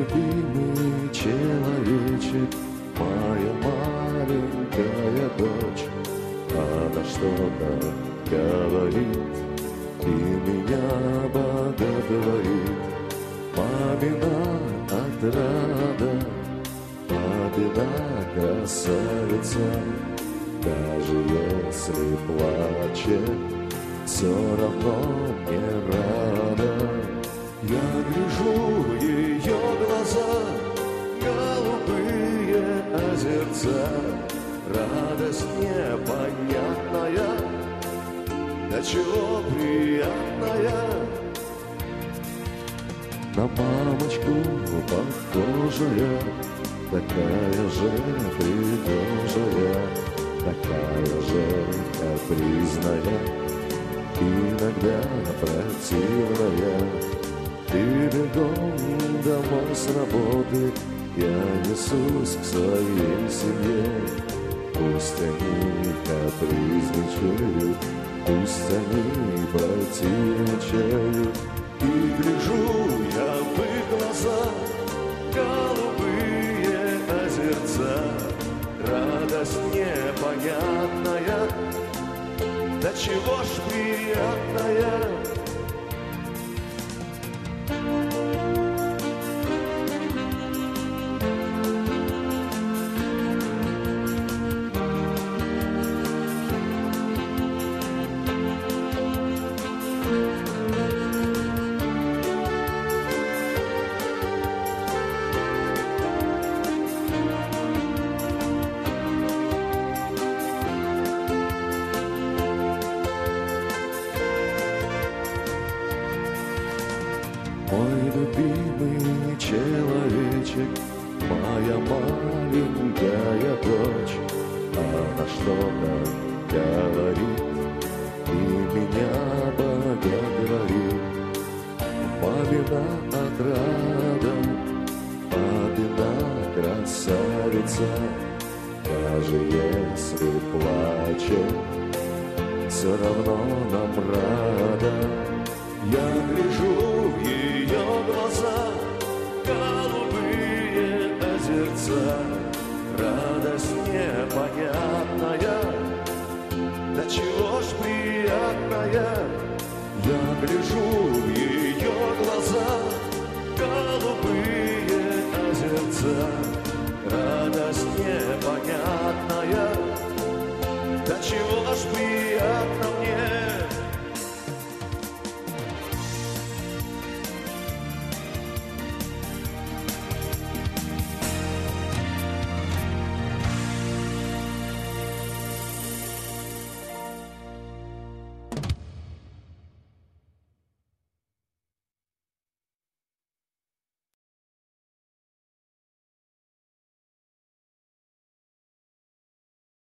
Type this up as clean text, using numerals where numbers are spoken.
любимый человечек, моя маленькая дочь. Она что-то говорит и меня боготворит. Мамина отрада, папина красавица, даже если плачет, все равно мне рада. Я гляжу в ее глаза, голубые озерца, радость непонятная, до чего приятная. На мамочку похожая, такая же пригожая, такая же капризная, иногда противная. Ты бегом домой с работы, я несусь к своей семье. Пусть они капризничают, пусть они противничают. И гляжу я в их глаза, голубые озерца, радость непонятная, до чего ж приятная. Мой любимый человечек, моя маленькая дочь, она что-то говорит и меня боготворит. Мамина отрада, папина красавица, даже если плачет, все равно нам рада. Я гляжу в ее глаза, голубые озерца, радость непонятная, до чего ж приятная. Я гляжу в ее глаза, голубые озерца, радость непонятная, до чего ж приятная.